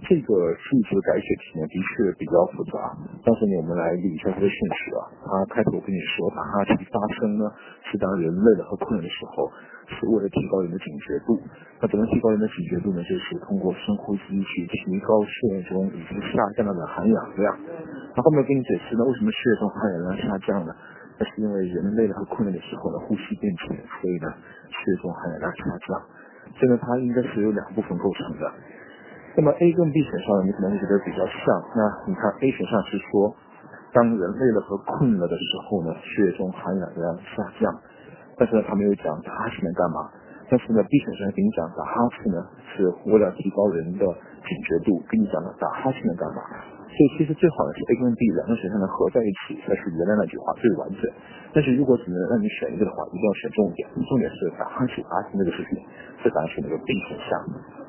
这个数学改写题呢，的确比较复杂。当时呢，我们来理一下它的现实啊。它开头跟你说，打哈欠发生呢，是当人累了和困了的时候，是为了提高人的警觉度。那怎么提高人的警觉度呢？就是通过深呼吸去提高血液中已经下降了的含氧量。那后面跟你解释呢，为什么血液中含氧量下降呢？那是因为人累了和困了的时候呢，呼吸变浅，所以呢，血液中含氧量下降。这呢，它应该是由两部分构成的。那么 A 跟 B 选项你可能会觉得比较像。那你看 A 选项是说，当人累了和困了的时候呢，血液中含氧量下降。但是呢，他没有讲打哈欠能干嘛。但是呢 ，B 选项给你讲打哈欠呢，是为了提高人的警觉度，跟你讲了打哈欠能干嘛。所以其实最好的是 A 跟 B 两个选项能合在一起，才是原来那句话最完整。但是如果只能让你选一个的话，一定要选重点。重点是打哈欠这个事情，这答案是那个 B 选项。